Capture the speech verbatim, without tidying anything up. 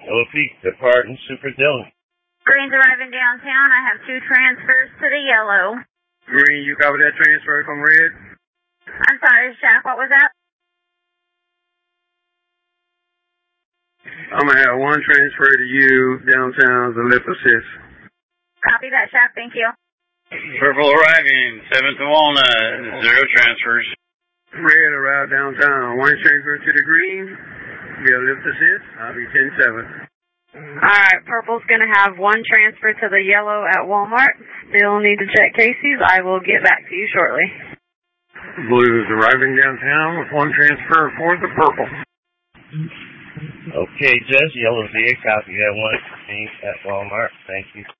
Yellow Peak, departing Super Dillon. Green's arriving downtown. I have two transfers to the yellow. Green, you cover that transfer from red? I'm sorry, Shaq, what was that? I'm going to have one transfer to you downtown as a lift assist. Copy that, Shaq. Thank you. Purple arriving, seventh to Walnut, zero transfers. Red arrived downtown. One transfer to the green. Get a lift assist. I'll be ten seven. Alright, Purple's going to have one transfer to the yellow at Walmart. Still need to check Casey's. I will get back to you shortly. Blue's arriving downtown with one transfer for the purple. Okay, Jess, Yellow V A, copy that one at Walmart. Thank you.